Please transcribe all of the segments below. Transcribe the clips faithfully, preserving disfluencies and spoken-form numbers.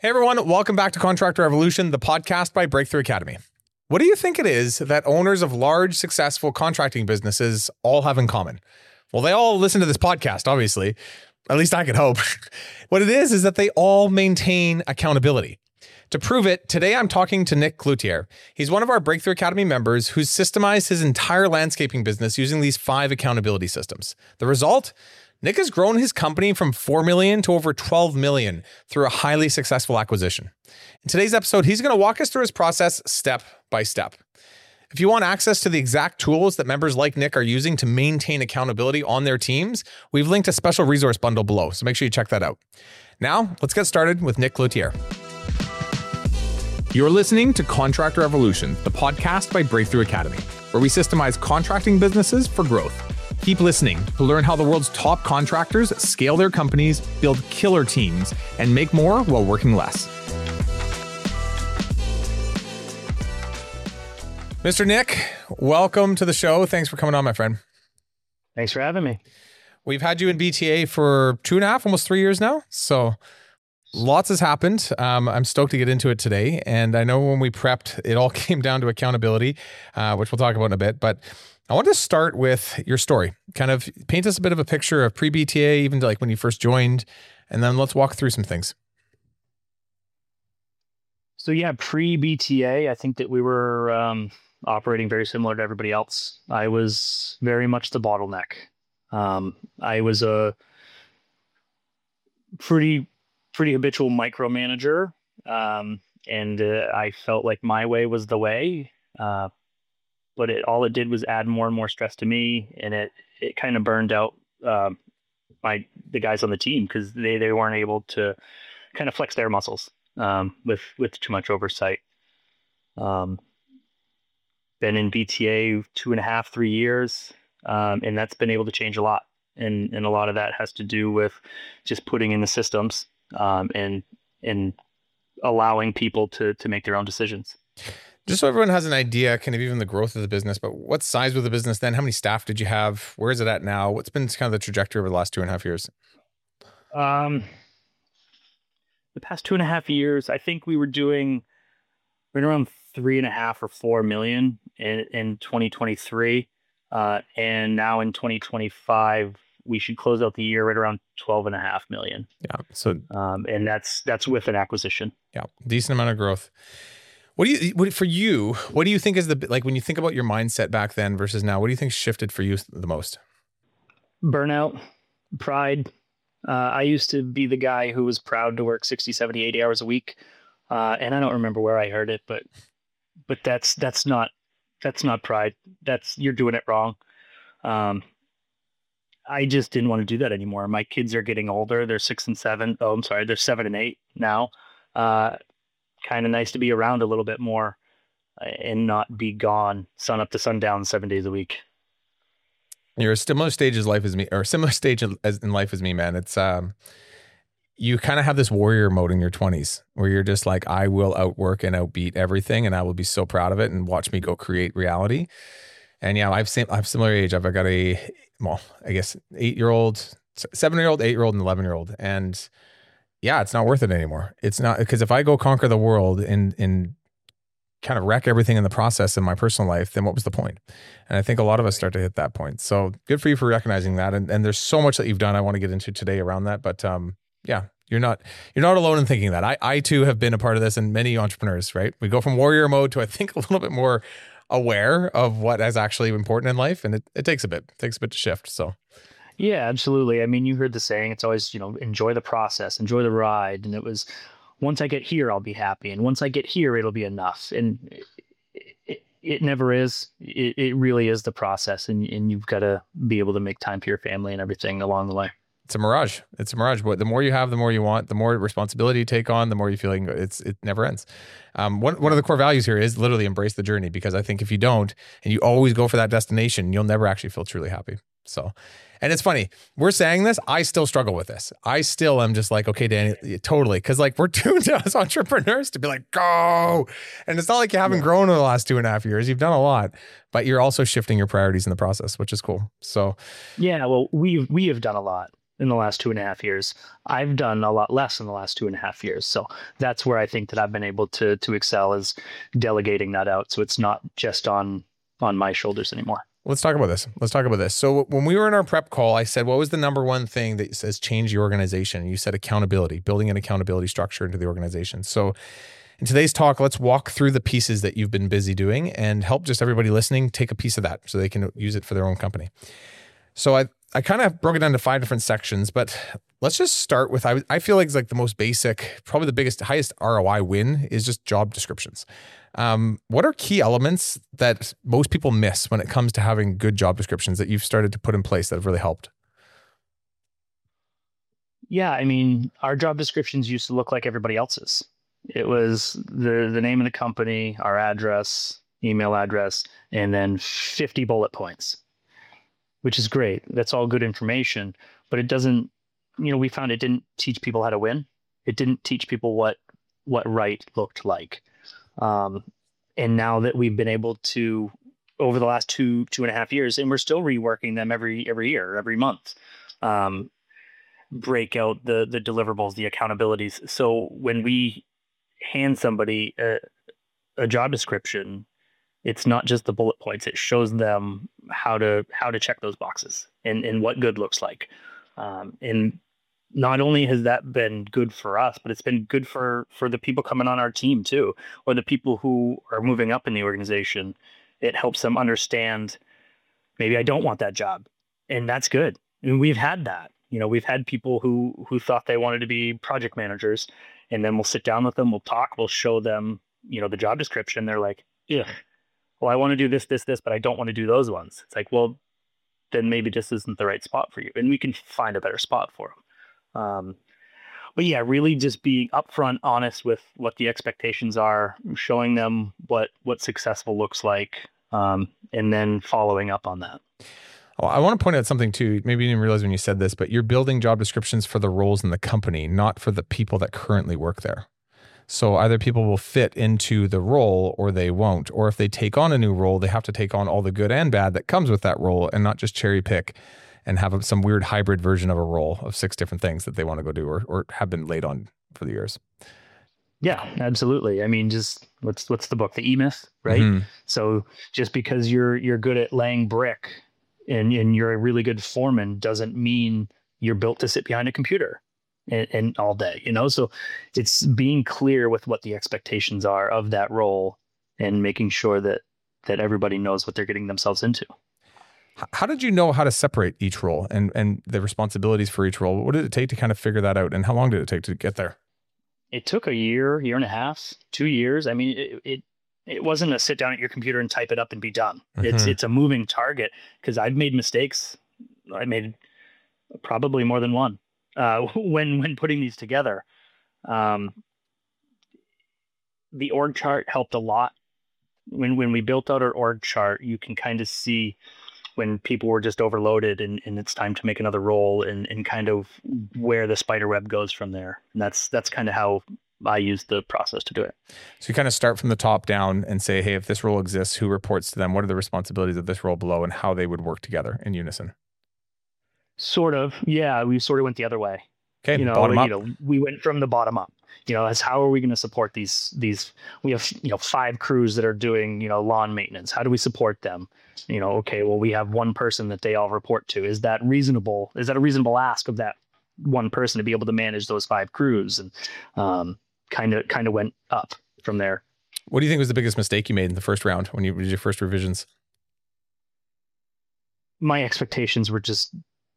Hey everyone, welcome back to Contractor Revolution, the podcast by Breakthrough Academy. What do you think it is that owners of large, successful contracting businesses all have in common? Well, they all listen to this podcast, obviously. At least I could hope. What it is, is that they all maintain accountability. To prove it, today I'm talking to Nick Cloutier. He's one of our Breakthrough Academy members who's systemized his entire landscaping business using these five accountability systems. The result? Nick has grown his company from four million dollars to over twelve million dollars through a highly successful acquisition. In today's episode, he's going to walk us through his process step by step. If you want access to the exact tools that members like Nick are using to maintain accountability on their teams, we've linked a special resource bundle below, so make sure you check that out. Now, let's get started with Nick Cloutier. You're listening to Contractor Revolution, the podcast by Breakthrough Academy, where we systemize contracting businesses for growth. Keep listening to learn how the world's top contractors scale their companies, build killer teams, and make more while working less. Mister Nick, welcome to the show. Thanks for coming on, my friend. Thanks for having me. We've had you in B T A for two and a half, almost three years now. So lots has happened. Um, I'm stoked to get into it today. And I know when we prepped, it all came down to accountability, uh, which we'll talk about in a bit. But I want to start with your story. Kind of paint us a bit of a picture of pre-B T A, even to like when you first joined, and then let's walk through some things. So yeah, pre-B T A, I think that we were um, operating very similar to everybody else. I was very much the bottleneck. Um, I was a pretty, pretty habitual micromanager, um, and uh, I felt like my way was the way. Uh, But it all it did was add more and more stress to me, and it it kind of burned out um, my the guys on the team because they, they weren't able to kind of flex their muscles um, with with too much oversight. Um, been in B T A two and a half, three years, um, and that's been able to change a lot, and and a lot of that has to do with just putting in the systems um, and and allowing people to to make their own decisions. Just so everyone has an idea, kind of even the growth of the business, but what size was the business then? How many staff did you have? Where is it at now? What's been kind of the trajectory over the last two and a half years? Um, the past two and a half years, I think we were doing right around three and a half or four million in, in twenty twenty-three. Uh, and now in twenty twenty-five, we should close out the year right around twelve and a half million. Yeah. So, um, and that's, that's with an acquisition. Yeah. Decent amount of growth. What do you, what, for you, what do you think is the, like when you think about your mindset back then versus now, what do you think shifted for you the most? Burnout, pride. Uh, I used to be the guy who was proud to work sixty, seventy, eighty hours a week. Uh, and I don't remember where I heard it, but, but that's, that's not, that's not pride. That's, you're doing it wrong. Um, I just didn't want to do that anymore. My kids are getting older. They're six and seven. Oh, I'm sorry. They're seven and eight now. Uh, kind of nice to be around a little bit more and not be gone sun up to sundown seven days a week. You're a similar stage as life as me, or a similar stage as in life as me, man. It's, um, you kind of have this warrior mode in your twenties where you're just like, I will outwork and outbeat everything. And I will be so proud of it and watch me go create reality. And yeah, I've same, I've similar age. I've got a, well, I guess eight year old, seven year old, eight year old, and eleven year old. And yeah, it's not worth it anymore. It's not, because if I go conquer the world and, and kind of wreck everything in the process in my personal life, then what was the point? And I think a lot of us start to hit that point. So good for you for recognizing that. And, and there's so much that you've done I want to get into today around that. But um, yeah, you're not, you're not alone in thinking that. I, I too have been a part of this, and many entrepreneurs, right? We go from warrior mode to, I think, a little bit more aware of what is actually important in life. And it, it takes a bit, it takes a bit to shift. So yeah, absolutely. I mean, you heard the saying, it's always, you know, enjoy the process, enjoy the ride. And it was, once I get here, I'll be happy. And once I get here, it'll be enough. And it, it, it never is. It, it really is the process. And, and you've got to be able to make time for your family and everything along the way. It's a mirage. It's a mirage. But the more you have, the more you want, the more responsibility you take on, the more you feel like it's, it never ends. Um, one, one of the core values here is literally embrace the journey, because I think if you don't, and you always go for that destination, you'll never actually feel truly happy. So, and it's funny, we're saying this, I still struggle with this. I still am just like, okay, Danny, totally. Cause like we're tuned as entrepreneurs to be like, go. And it's not like you haven't yeah. grown in the last two and a half years. You've done a lot, but you're also shifting your priorities in the process, which is cool. So yeah, well, we we have done a lot. in the last two and a half years. I've done a lot less in the last two and a half years. So that's where I think that I've been able to to excel, is delegating that out. So it's not just on on my shoulders anymore. Let's talk about this. Let's talk about this. So when we were in our prep call, I said, what was the number one thing that says change your organization? You said accountability, building an accountability structure into the organization. So in today's talk, let's walk through the pieces that you've been busy doing and help just everybody listening take a piece of that so they can use it for their own company. So I I kind of broke it down to five different sections, but let's just start with, I, I feel like it's like the most basic, probably the biggest, highest R O I win is just job descriptions. Um, what are key elements that most people miss when it comes to having good job descriptions that you've started to put in place that have really helped? Yeah, I mean, our job descriptions used to look like everybody else's. It was the the name of the company, our address, email address, and then fifty bullet points, which is great. That's all good information, but it doesn't, you know, we found it didn't teach people how to win. It didn't teach people what what right looked like. Um, and now that we've been able to, over the last two two and a half years, and we're still reworking them every every year, every month, um, break out the the deliverables, the accountabilities. So when we hand somebody a, a job description, it's not just the bullet points. It shows them how to how to check those boxes and, and what good looks like. Um, and not only has that been good for us, but it's been good for for the people coming on our team too, or the people who are moving up in the organization. It helps them understand, maybe I don't want that job, and that's good. And we've had that. You know, we've had people who who thought they wanted to be project managers, and then we'll sit down with them, we'll talk, we'll show them, you know, the job description. They're like, yeah, well, I want to do this, this, this, but I don't want to do those ones. It's like, well, then maybe this isn't the right spot for you, and we can find a better spot for them. Um, but yeah, really just being upfront, honest with what the expectations are, showing them what what successful looks like, um, and then following up on that. Oh, I want to point out something too. Maybe you didn't realize when you said this, but you're building job descriptions for the roles in the company, not for the people that currently work there. So either people will fit into the role or they won't. Or if they take on a new role, they have to take on all the good and bad that comes with that role and not just cherry pick and have some weird hybrid version of a role of six different things that they want to go do or, or have been laid on for the years. Yeah, absolutely. I mean, just what's what's the book, The E-Myth, right? Mm-hmm. So just because you're you're good at laying brick and, and you're a really good foreman doesn't mean you're built to sit behind a computer and, and all day, you know? So it's being clear with what the expectations are of that role and making sure that that everybody knows what they're getting themselves into. How did you know how to separate each role and, and the responsibilities for each role? What did it take to kind of figure that out? And how long did it take to get there? It took a year, year and a half, two years. I mean, it, it It wasn't a sit down at your computer and type it up and be done. Mm-hmm. It's it's a moving target, because I've made mistakes. I made probably more than one uh, when when putting these together. Um, the org chart helped a lot. When when we built out our org chart, you can kind of see when people were just overloaded and, and it's time to make another role, and, and kind of where the spider web goes from there. And that's that's kind of how I use the process to do it. So you kind of start from the top down and say, hey, if this role exists, who reports to them? What are the responsibilities of this role below, and how they would work together in unison? Sort of. Yeah, we sort of went the other way. Okay, you know, bottom up. You know, we went from the bottom up. You know, as how are we going to support these? These we have, you know, five crews that are doing, you know, lawn maintenance. How do we support them? You know, okay, well, we have one person that they all report to. Is that reasonable? Is that a reasonable ask of that one person to be able to manage those five crews? And um, kind of kind of went up from there. What do you think was the biggest mistake you made in the first round when you did your first revisions? My expectations were just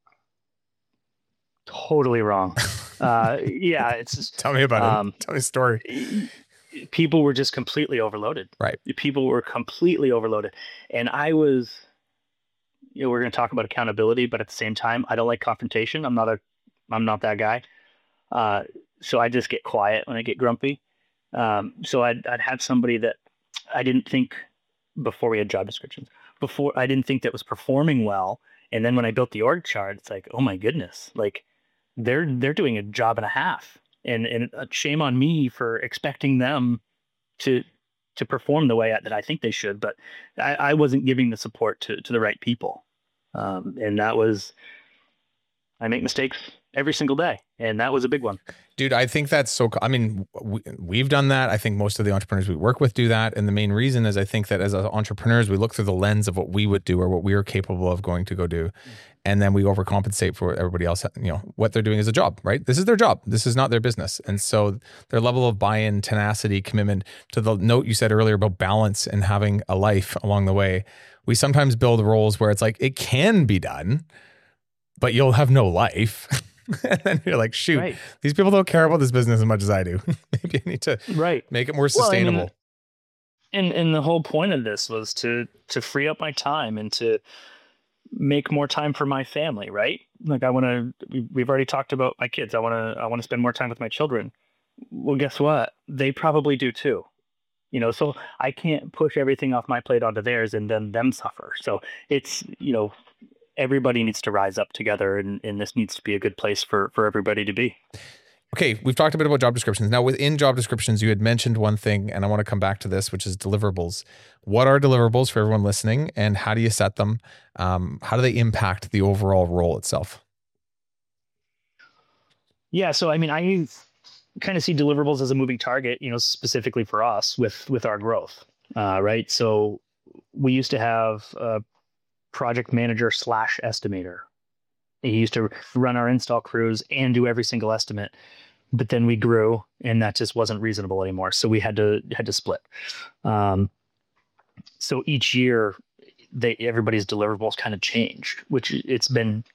totally wrong. Uh, yeah, it's just, tell me about um, it. Tell me a story. People were just completely overloaded. Right. People were completely overloaded, and I was. You know, we're going to talk about accountability, but at the same time, I don't like confrontation. I'm not a, I'm not that guy. Uh, so I just get quiet when I get grumpy. Um, so I'd I'd have somebody that I didn't think before we had job descriptions. Before I didn't think that was performing well, and then when I built the org chart, it's like, oh my goodness, like. They're they're doing a job and a half, and and shame on me for expecting them to to perform the way that I think they should. But I, I wasn't giving the support to to the right people, um, and that was I make mistakes every single day, and that was a big one. Dude, I think that's so, I mean, we, we've done that. I think most of the entrepreneurs we work with do that. And the main reason is I think that as entrepreneurs, we look through the lens of what we would do or what we are capable of going to go do. And then we overcompensate for everybody else, you know, what they're doing is a job, right? This is their job. This is not their business. And so their level of buy-in, tenacity, commitment, to the note you said earlier about balance and having a life along the way, we sometimes build roles where it's like, it can be done, but you'll have no life. And then you're like, shoot, right. These people don't care about this business as much as I do. Maybe I need to right. make it more sustainable. Well, I mean, and and the whole point of this was to to free up my time and to make more time for my family, right? Like I want to, we've already talked about my kids. I want to, I want to spend more time with my children. Well, guess what? They probably do too. You know, so I can't push everything off my plate onto theirs and then them suffer. So it's, you know, everybody needs to rise up together, and, and this needs to be a good place for, for everybody to be. Okay, we've talked a bit about job descriptions. Now, within job descriptions, you had mentioned one thing, and I want to come back to this, which is deliverables. What are deliverables for everyone listening, and how do you set them? Um, how do they impact the overall role itself? Yeah, so I mean, I kind of see deliverables as a moving target, you know, specifically for us with with our growth, uh, right? So we used to have a project manager slash estimator. He used to run our install crews and do every single estimate, but then we grew and that just wasn't reasonable anymore. So we had to had to split. Um, so each year, they everybody's deliverables kind of changed, which it's been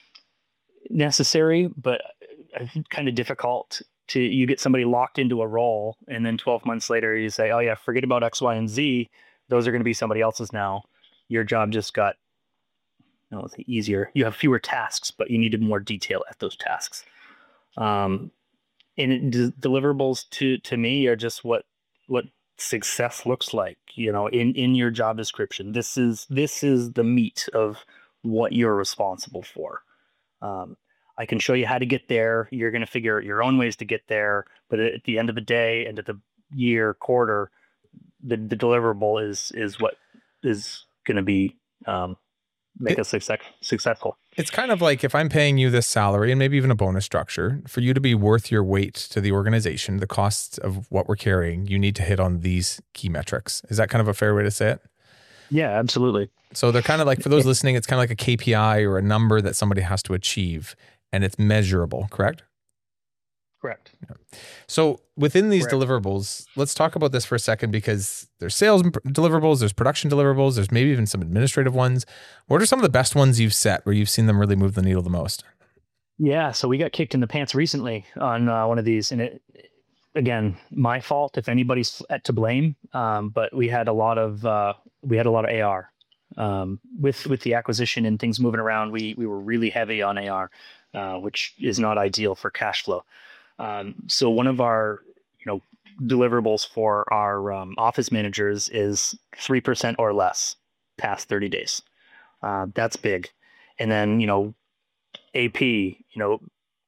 necessary, but kind of difficult to, you get somebody locked into a role and then twelve months later you say, oh yeah, forget about X, Y, and Z. Those are going to be somebody else's now. Your job just got, I don't say easier. You have fewer tasks, but you needed more detail at those tasks. Um, and it, d- deliverables to, to me are just what, what success looks like, you know, in, in your job description. This is, this is the meat of what you're responsible for. Um, I can show you how to get there. You're going to figure out your own ways to get there. But at the end of the day, end of the year, quarter, the, the deliverable is, is what is going to be, um, make it, us success, successful. It's kind of like if I'm paying you this salary and maybe even a bonus structure, for you to be worth your weight to the organization, the costs of what we're carrying, you need to hit on these key metrics. Is that kind of a fair way to say it? Yeah, absolutely. So they're kind of like, for those listening, it's kind of like a K P I or a number that somebody has to achieve, and it's measurable, correct? Correct. Yeah. So within these Correct. deliverables, let's talk about this for a second, because there's sales deliverables, there's production deliverables, there's maybe even some administrative ones. What are some of the best ones you've set where you've seen them really move the needle the most? Yeah, so we got kicked in the pants recently on uh, one of these, and it, again, my fault if anybody's at to blame. Um, but we had a lot of uh, we had a lot of A R um, with with the acquisition and things moving around. We we were really heavy on A R, uh, which is not ideal for cash flow. Um, so one of our, you know, deliverables for our um, office managers is three percent or less past thirty days. Uh, that's big. And then, you know, A P, you know,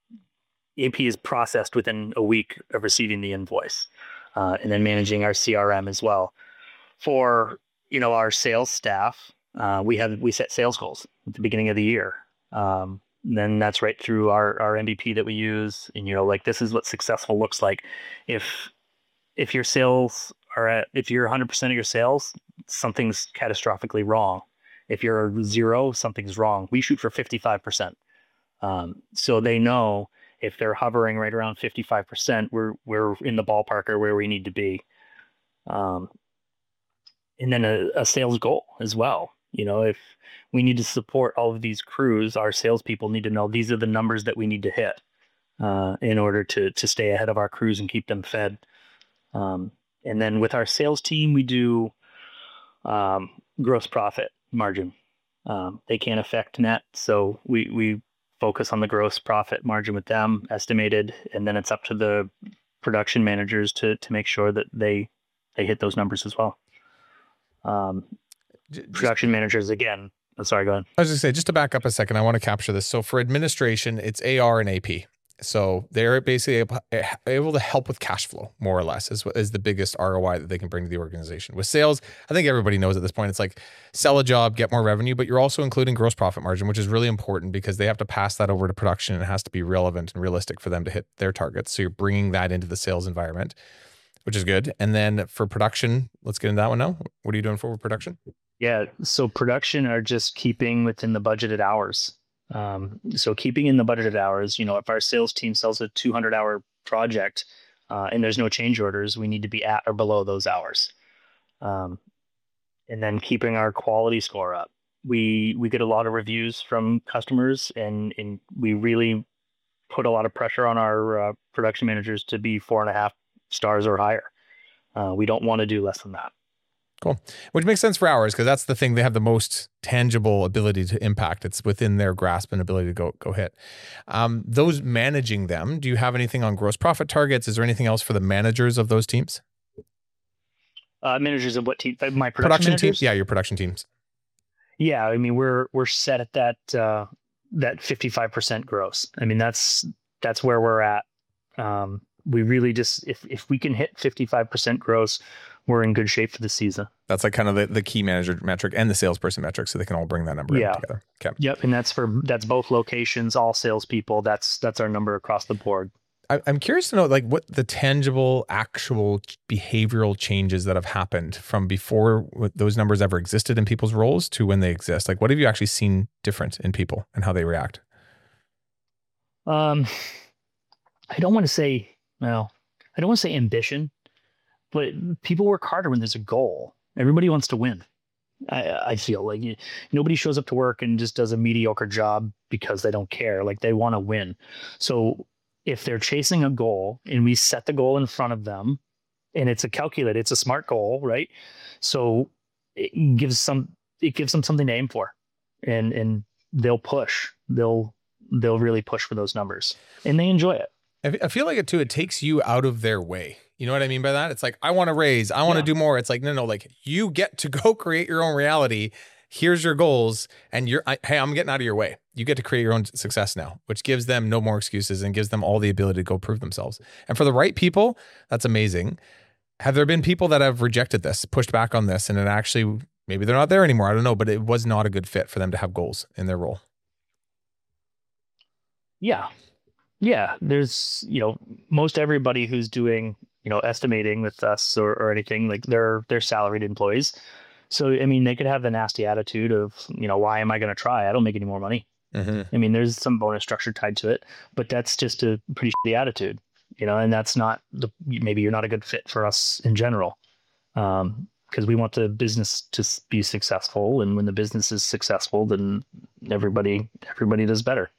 A P is processed within a week of receiving the invoice, uh, and then managing our C R M as well. For, you know, our sales staff, uh, we have, we set sales goals at the beginning of the year. Um, then that's right through our, our M V P that we use. And, you know, like, this is what successful looks like. If, if your sales are at, if you're one hundred percent of your sales, something's catastrophically wrong. If you're zero, something's wrong. We shoot for fifty-five percent. Um, so they know if they're hovering right around fifty-five percent, we're, we're in the ballpark or where we need to be. Um, and then a, a sales goal as well. You know, if we need to support all of these crews, our salespeople need to know these are the numbers that we need to hit uh, in order to to stay ahead of our crews and keep them fed. Um, and then with our sales team, we do um, gross profit margin. Um, they can't affect net, so we we focus on the gross profit margin with them, estimated, and then it's up to the production managers to to make sure that they they hit those numbers as well. Um, Just, production managers, again, oh, sorry, go ahead. I was going to say, just to back up a second, I want to capture this. So for administration, it's A R and A P. So they're basically able, able to help with cash flow, more or less, is, is the biggest R O I that they can bring to the organization. With sales, I think everybody knows at this point, it's like sell a job, get more revenue, but you're also including gross profit margin, which is really important because they have to pass that over to production and it has to be relevant and realistic for them to hit their targets. So you're bringing that into the sales environment, which is good. And then for production, let's get into that one now. What are you doing for production? Yeah. So production are just keeping within the budgeted hours. Um, so keeping in the budgeted hours, you know, if our sales team sells a two hundred hour project uh, and there's no change orders, we need to be at or below those hours. Um, and then keeping our quality score up. We we get a lot of reviews from customers, and, and we really put a lot of pressure on our uh, production managers to be four and a half stars or higher. Uh, we don't want to do less than that. Cool. Which makes sense for ours, because that's the thing they have the most tangible ability to impact. It's within their grasp and ability to go go hit. Um, those managing them, do you have anything on gross profit targets? Is there anything else for the managers of those teams? Uh, managers of what team? My production, production teams? Yeah, your production teams. Yeah, I mean, we're we're set at that uh, that fifty-five percent gross. I mean, that's that's where we're at. Um, we really just, if if we can hit fifty-five percent gross, we're in good shape for the season. That's like kind of the, the key manager metric and the salesperson metric, so they can all bring that number yeah. in together. Okay. Yep, and that's for that's both locations, all salespeople. That's that's our number across the board. I, I'm curious to know, like, what the tangible, actual behavioral changes that have happened from before those numbers ever existed in people's roles to when they exist. Like, what have you actually seen different in people and how they react? Um, I don't want to say well, I don't want to say ambition. But people work harder when there's a goal. Everybody wants to win. I, I feel like you, nobody shows up to work and just does a mediocre job because they don't care. Like, they want to win. So if they're chasing a goal and we set the goal in front of them, and it's a calculated, it's a smart goal, right? So it gives some, it gives them something to aim for, and and they'll push. They'll they'll really push for those numbers, and they enjoy it. I feel like it too. It takes you out of their way. You know what I mean by that? It's like, I want to raise, I want to yeah. do more. It's like, no, no, like, you get to go create your own reality. Here's your goals. And you're, I, hey, I'm getting out of your way. You get to create your own success now, which gives them no more excuses and gives them all the ability to go prove themselves. And for the right people, that's amazing. Have there been people that have rejected this, pushed back on this, and it actually, maybe they're not there anymore? I don't know, but it was not a good fit for them to have goals in their role. Yeah. Yeah. There's, you know, most everybody who's doing, you know, estimating with us or, or anything, like, they're, they're salaried employees. So, I mean, they could have the nasty attitude of, you know, why am I going to try? I don't make any more money. Mm-hmm. I mean, there's some bonus structure tied to it, but that's just a pretty shitty attitude, you know, and that's not the, maybe you're not a good fit for us in general. Um, because we want the business to be successful. And when the business is successful, then everybody, everybody does better.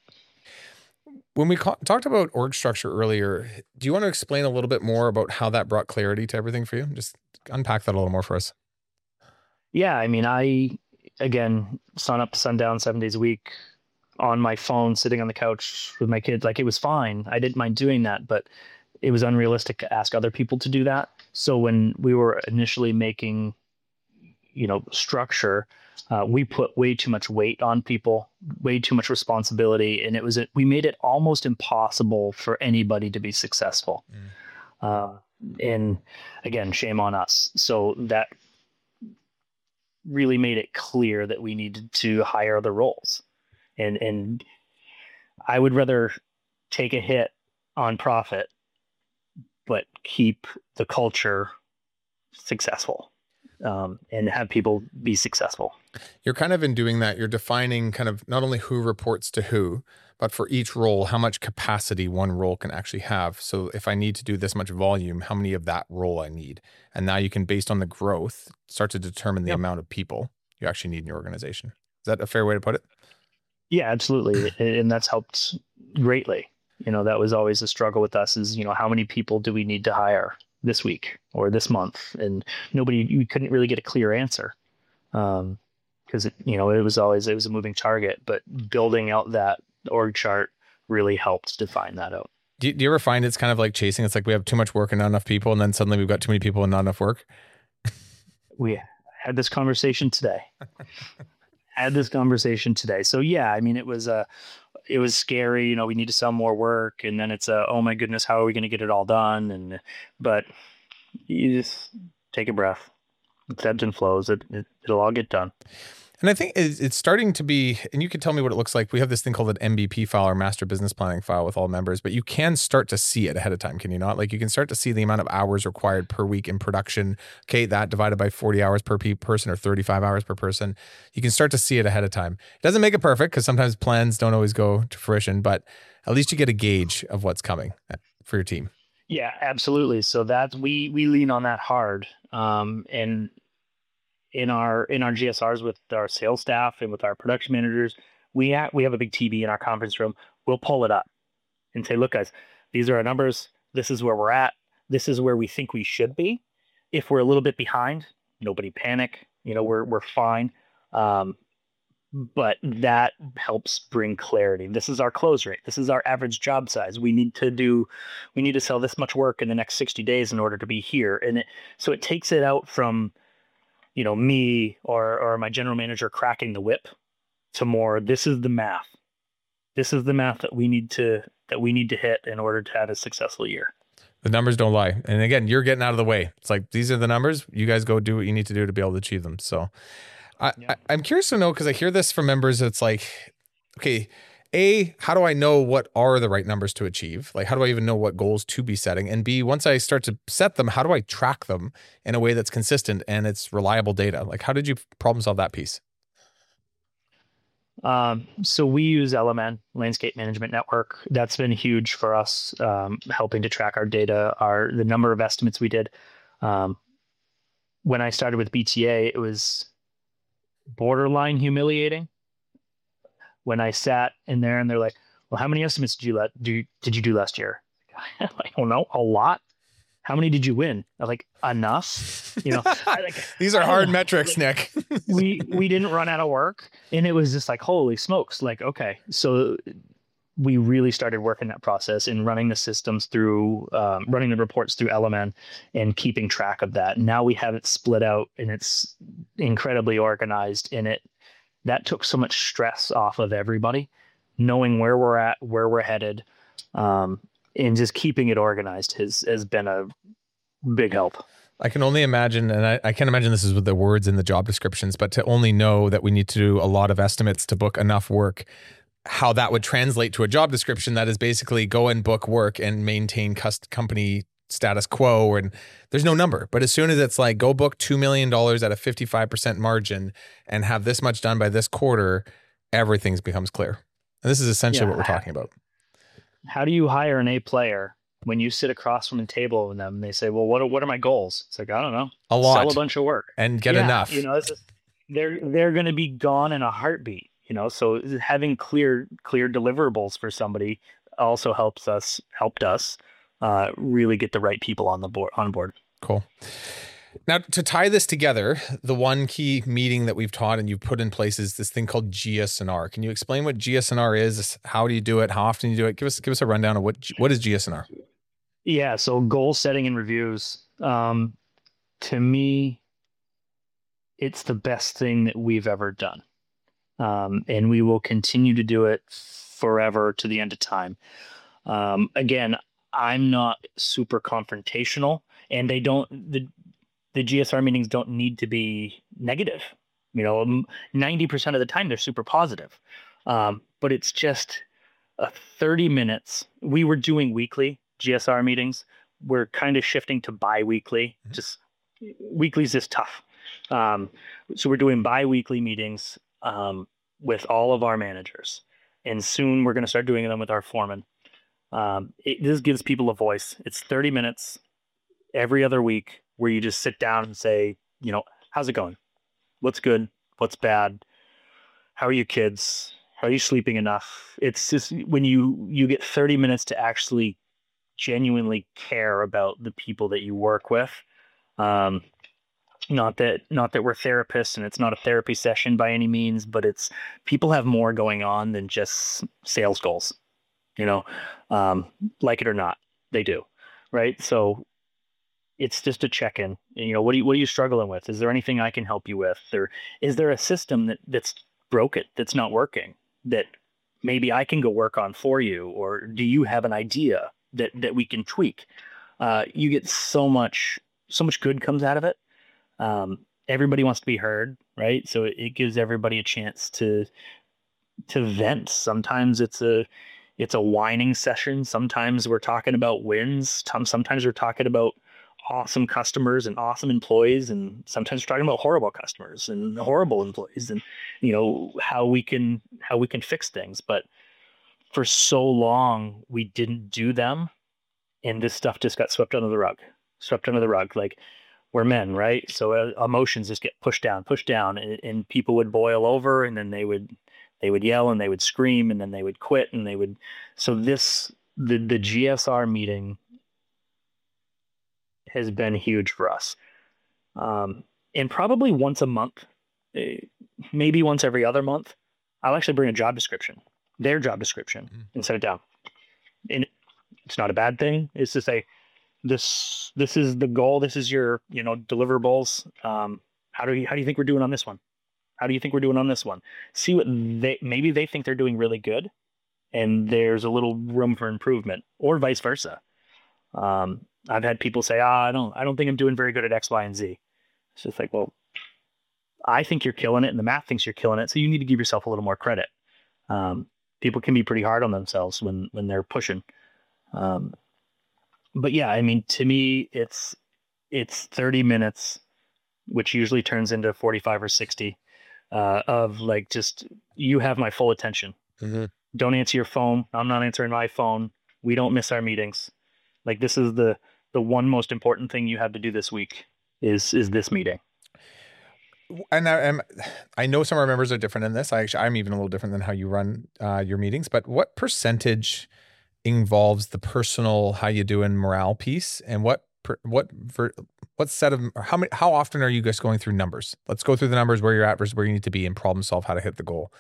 When we ca- talked about org structure earlier, do you want to explain a little bit more about how that brought clarity to everything for you? Just unpack that a little more for us. Yeah. I mean, I, again, sun up, sundown, seven days a week on my phone, sitting on the couch with my kids. Like, it was fine. I didn't mind doing that, but it was unrealistic to ask other people to do that. So when we were initially making, you know, structure, Uh, we put way too much weight on people, way too much responsibility, and it was we made it almost impossible for anybody to be successful. Mm. Uh, and again, shame on us. So that really made it clear that we needed to hire the roles, and and I would rather take a hit on profit, but keep the culture successful. Um, and have people be successful. You're kind of in doing that, you're defining kind of not only who reports to who, but for each role, how much capacity one role can actually have. So if I need to do this much volume, how many of that role I need? And now you can, based on the growth, start to determine the yep. amount of people you actually need in your organization. Is that a fair way to put it? Yeah, absolutely. And that's helped greatly. You know, that was always a struggle with us is, you know, how many people do we need to hire this week or this month? And nobody, you couldn't really get a clear answer. Um, cause it, you know, it was always, it was a moving target, but building out that org chart really helped define that out. Do you, do you ever find it's kind of like chasing? It's like we have too much work and not enough people. And then suddenly we've got too many people and not enough work. We had this conversation today. had this conversation today. So yeah, I mean, it was, uh, it was scary. You know, we need to sell more work, and then it's a, oh my goodness, how are we going to get it all done? And but you just take a breath. It's ebbs and flows. It, it it'll all get done. And I think it's, it's starting to be, and you can tell me what it looks like. We have this thing called an M B P file or master business planning file with all members, but you can start to see it ahead of time, can you not? Like you can start to see the amount of hours required per week in production. Okay, that divided by forty hours per pe- person or thirty-five hours per person. You can start to see it ahead of time. It doesn't make it perfect because sometimes plans don't always go to fruition, but at least you get a gauge of what's coming for your team. Yeah, absolutely. So that's, we, we lean on that hard. Um, and in our in our G S Rs with our sales staff and with our production managers, we ha- we have a big T V in our conference room. We'll pull it up and say, look, guys, these are our numbers. This is where we're at. This is where we think we should be. If we're a little bit behind, nobody panic. You know, we're we're fine. Um, but that helps bring clarity. This is our close rate. This is our average job size. We need to do, we need to sell this much work in the next sixty days in order to be here. And it, so it takes it out from, you know, me or or my general manager cracking the whip to more, this is the math. This is the math that we need to that we need to hit in order to have a successful year. The numbers don't lie. And again, you're getting out of the way. It's like, these are the numbers. You guys go do what you need to do to be able to achieve them. So I, Yeah. I, I'm curious to know, because I hear this from members. It's like, okay, A, how do I know what are the right numbers to achieve? Like, how do I even know what goals to be setting? And B, once I start to set them, how do I track them in a way that's consistent and it's reliable data? Like, how did you problem solve that piece? Um, so we use L M N, Landscape Management Network. That's been huge for us, um, helping to track our data, our the number of estimates we did. Um, when I started with B T A, it was borderline humiliating. When I sat in there and they're like, "Well, how many estimates did you let do did you do last year?" I don't know, a lot. How many did you win? I'm like, enough. You know, I, like, These are I hard don't know. metrics, Nick. we we didn't run out of work, and it was just like, holy smokes. Like, okay, so we really started working that process and running the systems through um, running the reports through L M N and keeping track of that. Now we have it split out and it's incredibly organized, and it that took so much stress off of everybody, knowing where we're at, where we're headed, um, and just keeping it organized has has been a big help. I can only imagine, and I, I can't imagine this is with the words in the job descriptions, but to only know that we need to do a lot of estimates to book enough work, how that would translate to a job description that is basically go and book work and maintain cust- company status quo, and there's no number. But as soon as it's like, go book two million dollars at a fifty-five percent margin and have this much done by this quarter, everything becomes clear. And this is essentially Yeah. what we're talking about. How do you hire an A player when you sit across from a table with them and they say, well, what are, what are my goals? It's like, I don't know. A lot. Sell a bunch of work. And get Yeah, enough. You know, it's just, they're, they're going to be gone in a heartbeat, you know? So having clear, clear deliverables for somebody also helps us, helped us uh, really get the right people on the board, on board. Cool. Now, to tie this together, the one key meeting that we've taught and you've put in place is this thing called G S N R. Can you explain what G S N R is? How do you do it? How often you do it? Give us give us a rundown of what what is G S N R? Yeah, so goal setting and reviews. Um, to me, it's the best thing that we've ever done. Um, and we will continue to do it forever to the end of time. Um, again, I'm not super confrontational, and they don't, the, the G S R meetings don't need to be negative. You know, ninety percent of the time they're super positive. Um, but it's just a thirty minutes. We were doing weekly G S R meetings. We're kind of shifting to bi-weekly. Mm-hmm. Just weekly's just tough. Um, so we're doing bi-weekly meetings um, with all of our managers. And soon we're going to start doing them with our foreman. Um, it, this gives people a voice. It's thirty minutes every other week where you just sit down and say, you know, how's it going? What's good? What's bad? How are your kids? How are you sleeping enough? It's just when you, you get thirty minutes to actually genuinely care about the people that you work with. Um, not that, not that we're therapists and it's not a therapy session by any means, but it's people have more going on than just sales goals, you know, um, like it or not, they do. Right. So it's just a check-in. You know, what do you, what are you struggling with? Is there anything I can help you with? Or is there a system that that's broken, that's not working, that maybe I can go work on for you, or do you have an idea that that we can tweak? Uh, you get so much so much good comes out of it. Um, everybody wants to be heard, right? So it, it gives everybody a chance to to vent. Sometimes it's a it's a whining session. Sometimes we're talking about wins. Sometimes we're talking about awesome customers and awesome employees, and sometimes we're talking about horrible customers and horrible employees, and you know how we can how we can fix things. But for so long we didn't do them, and this stuff just got swept under the rug, swept under the rug. Like, we're men, right? So uh, emotions just get pushed down, pushed down, and, and people would boil over, and then they would they would yell and they would scream, and then they would quit, and they would. So this the the G S R meeting has been huge for us, um, and probably once a month, eh, maybe once every other month, I'll actually bring a job description, their job description, Mm. and set it down. And it's not a bad thing. It's to say, this this is the goal. This is your you know deliverables. Um, how do you how do you think we're doing on this one? How do you think we're doing on this one? See what they maybe they think they're doing really good, and there's a little room for improvement, or vice versa. Um, I've had people say, "Ah, I don't I don't think I'm doing very good at X, Y, and Z." It's just like, well, I think you're killing it, and the math thinks you're killing it, so you need to give yourself a little more credit. Um, people can be pretty hard on themselves when when they're pushing. Um, but yeah, I mean, to me, it's it's thirty minutes, which usually turns into forty-five or sixty, uh, of like, just, you have my full attention. Mm-hmm. Don't answer your phone. I'm not answering my phone. We don't miss our meetings. Like, this is the the one most important thing you have to do this week is is this meeting. And I am, I know some of our members are different in this. I actually, I'm even a little different than how you run uh, your meetings. But what percentage involves the personal, how you doing morale piece, and what per, what for what set of how many how often are you guys going through numbers? Let's go through the numbers, where you're at versus where you need to be, and problem solve how to hit the goal.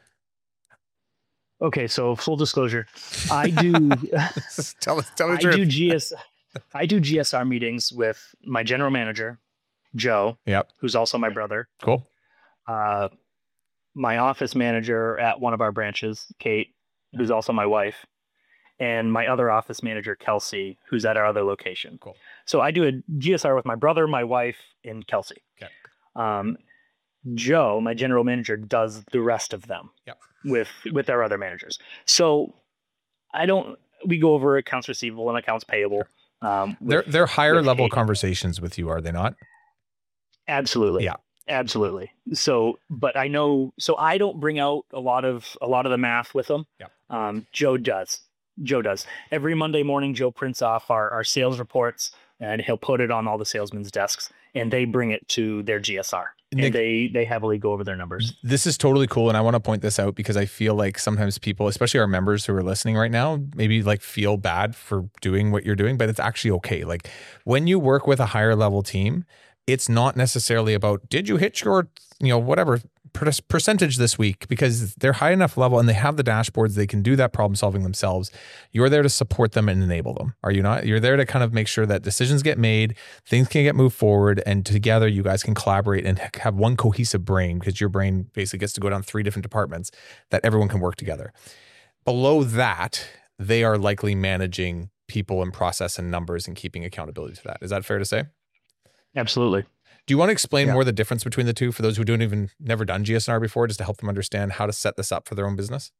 Okay, so full disclosure, I do tell us, tell the I truth. do G S I do G S R meetings with my general manager, Joe, Yep. who's also my brother. Cool. Uh, my office manager at one of our branches, Kate, who's also my wife, and my other office manager, Kelsey, who's at our other location. Cool. So I do a G S R with my brother, my wife, and Kelsey. Okay. Um, Joe, my general manager, does the rest of them. Yep. with with our other managers. So I don't. We go over accounts receivable and accounts payable. Um, with, they're they're higher level Kate. conversations with you, are they not? Absolutely. Yeah. Absolutely. So, but I know. So I don't bring out a lot of a lot of the math with them. Yeah. Um, Joe does. Joe does. Every Monday morning, Joe prints off our our sales reports, and he'll put it on all the salesmen's desks, and they bring it to their G S R. Nick, and they they heavily go over their numbers. This is totally cool, and I want to point this out because I feel like sometimes people, especially our members who are listening right now, maybe like feel bad for doing what you're doing, but it's actually okay. Like, when you work with a higher level team, it's not necessarily about, did you hit your, you know, whatever percentage this week, because they're high enough level and they have the dashboards, they can do that problem solving themselves. You're there to support them and enable them. Are you not? You're there to kind of make sure that decisions get made, things can get moved forward, and together you guys can collaborate and have one cohesive brain, because your brain basically gets to go down three different departments that everyone can work together. Below that, they are likely managing people and process and numbers and keeping accountability to that. Is that fair to say? Absolutely. Do you want to explain Yeah. more the difference between the two for those who don't even never done G S R before, just to help them understand how to set this up for their own business?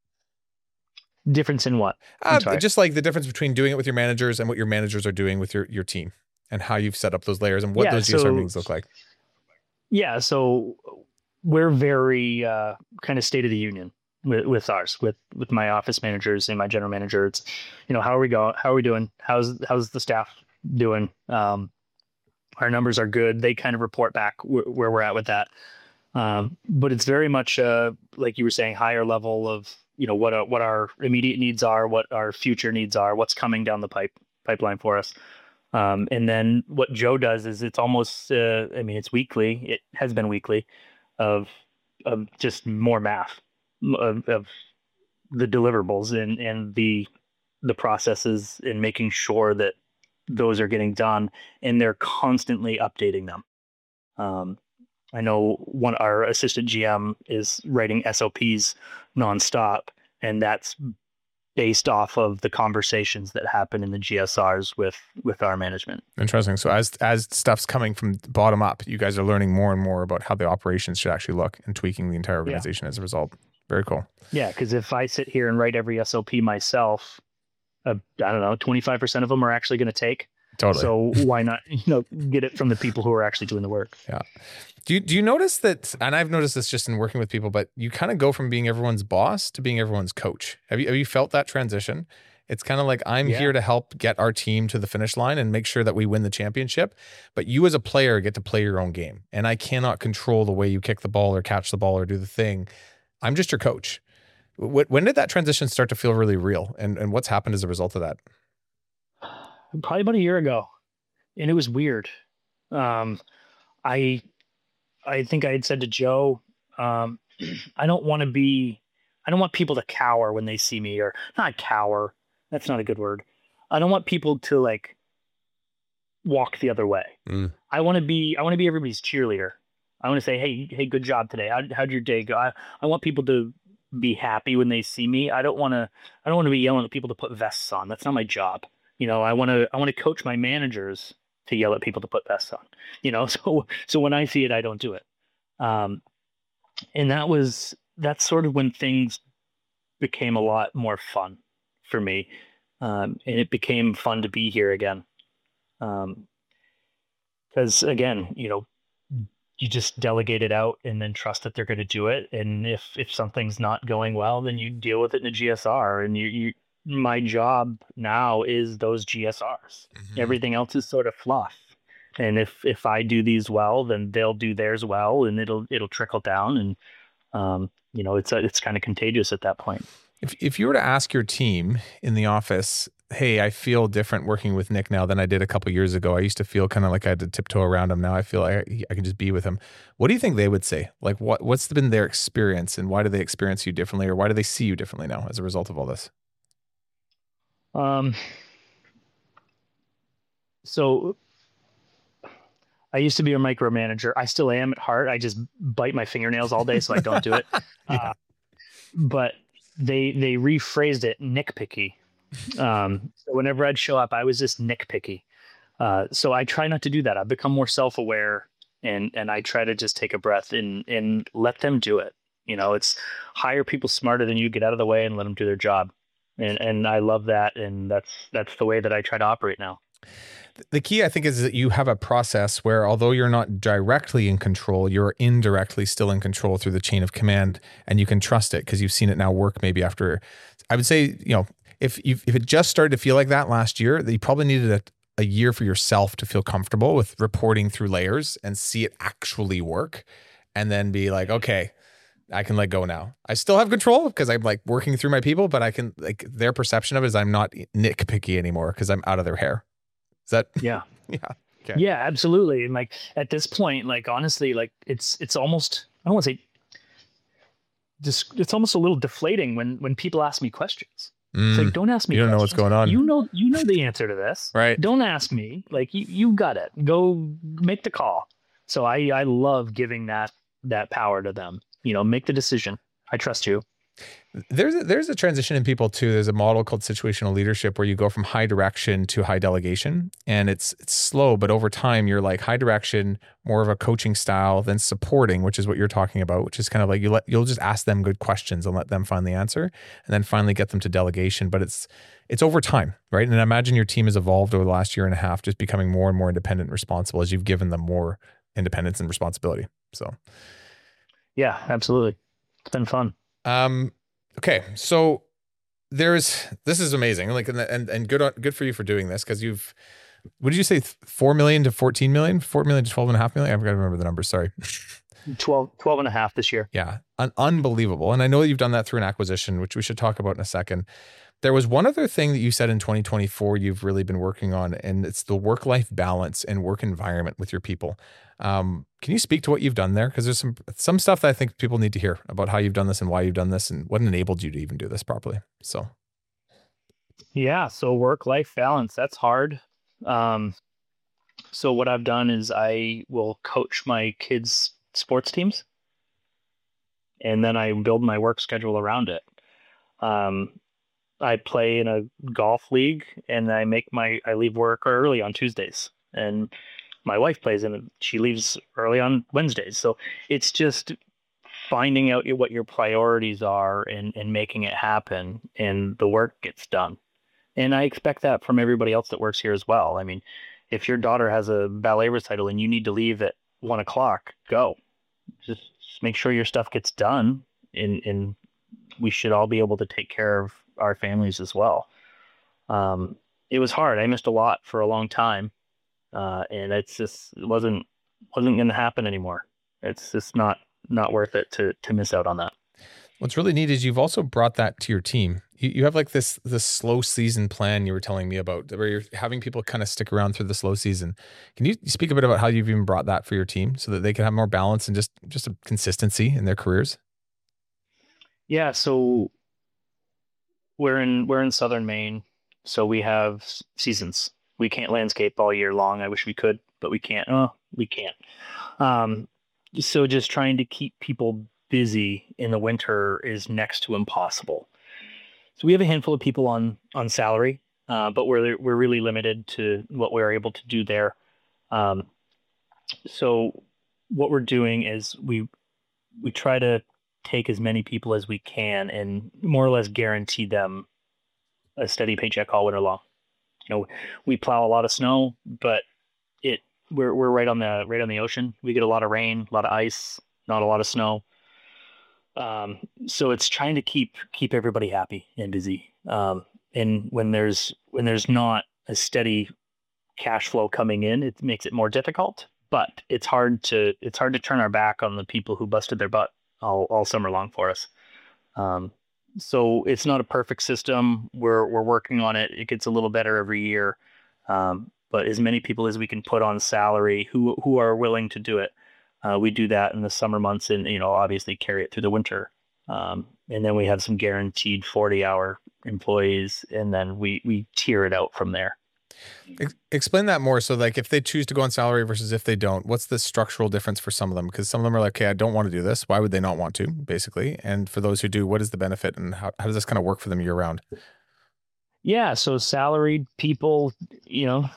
Difference in what? Uh, just like the difference between doing it with your managers and what your managers are doing with your, your team, and how you've set up those layers and what Yeah, those G S R so- meetings look like. Yeah, so we're very uh, kind of state of the union with, with ours, with with my office managers and my general manager. It's, you know, how are we going? How are we doing? How's how's the staff doing? Um, our numbers are good. They kind of report back wh- where we're at with that. Um, but it's very much uh, like you were saying, higher level of, you know, what our, what our immediate needs are, what our future needs are, what's coming down the pipe pipeline for us. Um, and then what Joe does is it's almost, uh, I mean, it's weekly. It has been weekly of, of just more math of, of the deliverables and, and the, the processes, and making sure that those are getting done, and they're constantly updating them. Um, I know one, our assistant G M is writing S O Ps nonstop, And that's based off of the conversations that happen in the G S Rs with with our management. Interesting. So as as stuff's coming from bottom up, you guys are learning more and more about how the operations should actually look and tweaking the entire organization yeah. as a result. Very cool. Yeah, because if I sit here and write every S O P myself, uh, I don't know, twenty-five percent of them are actually going to take. Totally. So why not, you know, get it from the people who are actually doing the work? Yeah. Do you, do you notice that, and I've noticed this just in working with people, but you kind of go from being everyone's boss to being everyone's coach. Have you, have you felt that transition? It's kind of like, I'm yeah. here to help get our team to the finish line and make sure that we win the championship. But you as a player get to play your own game. And I cannot control the way you kick the ball or catch the ball or do the thing. I'm just your coach. When did that transition start to feel really real? And, and what's happened as a result of that? Probably about a year ago. And it was weird. Um, I... I think I had said to Joe, um, I don't want to be, I don't want people to cower when they see me, or not cower. That's not a good word. I don't want people to like walk the other way. Mm. I want to be, I want to be everybody's cheerleader. I want to say, Hey, Hey, good job today. How, how'd your day go? I, I want people to be happy when they see me. I don't want to, I don't want to be yelling at people to put vests on. That's not my job. You know, I want to, I want to coach my managers to yell at people to put vests on, you know? So, so when I see it, I don't do it. Um, and that was, that's sort of when things became a lot more fun for me. Um, and it became fun to be here again. Um, cause again, you know, you just delegate it out and then trust that they're going to do it. And if, if something's not going well, then you deal with it in a G S R, and you, you, my job now is those G S Rs. Mm-hmm. Everything else is sort of fluff. And if, if I do these well, then they'll do theirs well, and it'll, it'll trickle down. And, um, you know, it's, a, it's kind of contagious at that point. If if you were to ask your team in the office, hey, I feel different working with Nick now than I did a couple of years ago. I used to feel kind of like I had to tiptoe around him. Now I feel like I, I can just be with him. What do you think they would say? Like, what, what's been their experience, and why do they experience you differently, or why do they see you differently now as a result of all this? Um, so I used to be a micromanager. I still am at heart. I just bite my fingernails all day, so I don't do it. yeah. uh, but they, they rephrased it nitpicky. Um, so whenever I'd show up, I was just nitpicky. Uh, so I try not to do that. I've become more self-aware, and, and I try to just take a breath and, and let them do it. You know, it's hire people smarter than you, get out of the way and let them do their job. And and I love that, and that's that's the way that I try to operate now. The key, I think, is that you have a process where, although you're not directly in control, you're indirectly still in control through the chain of command, and you can trust it because you've seen it now work. Maybe after, I would say, you know, if you if it just started to feel like that last year, that you probably needed a, a year for yourself to feel comfortable with reporting through layers and see it actually work, and then be like, okay, I can let go now. I still have control because I'm like working through my people, but I can, like, their perception of it is I'm not nitpicky anymore because I'm out of their hair. Is that? Yeah. yeah. Okay. Yeah, absolutely. And like at this point, like honestly, like it's, it's almost, I don't want to say just, it's almost a little deflating when, when people ask me questions. Mm, it's like, don't ask me. You don't questions. know what's going on. You know, you know the answer to this, right? Don't ask me. Like you, you got it. Go make the call. So I, I love giving that, that power to them. You know, make the decision. I trust you. There's a, there's a transition in people too. There's a model called situational leadership where you go from high direction to high delegation, and it's it's slow, but over time you're like high direction, more of a coaching style, then supporting, which is what you're talking about, which is kind of like you let you'll just ask them good questions and let them find the answer, and then finally get them to delegation. But it's it's over time, right? And I imagine your team has evolved over the last year and a half, just becoming more and more independent and responsible as you've given them more independence and responsibility. So. Yeah, absolutely. It's been fun. Um, okay. So there's, this is amazing. Like, and, and, and good, on, good for you for doing this. Cause you've, what did you say? four million to fourteen million, four million to twelve and a half million. I've got to remember the numbers. Sorry. twelve, twelve and a half this year. Yeah. Un- unbelievable. And I know you've done that through an acquisition, which we should talk about in a second. There was one other thing that you said in twenty twenty-four you've really been working on, and it's the work-life balance and work environment with your people. Um, can you speak to what you've done there? Because there's some some stuff that I think people need to hear about how you've done this and why you've done this and what enabled you to even do this properly. So, yeah, so work-life balance, that's hard. Um, so what I've done is I will coach my kids' sports teams, and then I build my work schedule around it. Um, I play in a golf league, and I make my I leave work early on Tuesdays, and my wife plays in it. She leaves early on Wednesdays. So it's just finding out what your priorities are and and making it happen, and the work gets done. And I expect that from everybody else that works here as well. I mean, if your daughter has a ballet recital and you need to leave at one o'clock, go. Just, just make sure your stuff gets done, and and we should all be able to take care of our families as well. Um, it was hard. I missed a lot for a long time, uh, and it's just it wasn't wasn't going to happen anymore. It's just not not worth it to to miss out on that. What's really neat is you've also brought that to your team. You, you have like this this slow season plan you were telling me about, where you're having people kind of stick around through the slow season. Can you speak a bit about how you've even brought that for your team so that they can have more balance and just just a consistency in their careers? Yeah, so we're in we're in southern Maine, so we have seasons. We can't landscape all year long. I wish we could, but we can't. Oh, we can't. Um, so just trying to keep people busy in the winter is next to impossible. So we have a handful of people on on salary, uh, but we're we're really limited to what we're able to do there. Um, so what we're doing is we we try to take as many people as we can and more or less guarantee them a steady paycheck all winter long. You know, we plow a lot of snow, but it we're we're right on the right on the ocean. We get a lot of rain, a lot of ice, not a lot of snow. Um, so it's trying to keep keep everybody happy and busy. Um, and when there's when there's not a steady cash flow coming in, it makes it more difficult. But it's hard to it's hard to turn our back on the people who busted their butt all, all summer long for us. Um, so it's not a perfect system. We're we're working on it. It gets a little better every year. Um, but as many people as we can put on salary who who are willing to do it. Uh, we do that in the summer months, and you know, obviously carry it through the winter. Um, and then we have some guaranteed forty-hour employees, and then we we tier it out from there. Ex- explain that more. So, like, if they choose to go on salary versus if they don't, what's the structural difference for some of them? Because some of them are like, "Okay, I don't want to do this. Why would they not want to?" Basically, and for those who do, what is the benefit, and how how does this kind of work for them year round? Yeah, so salaried people, you know.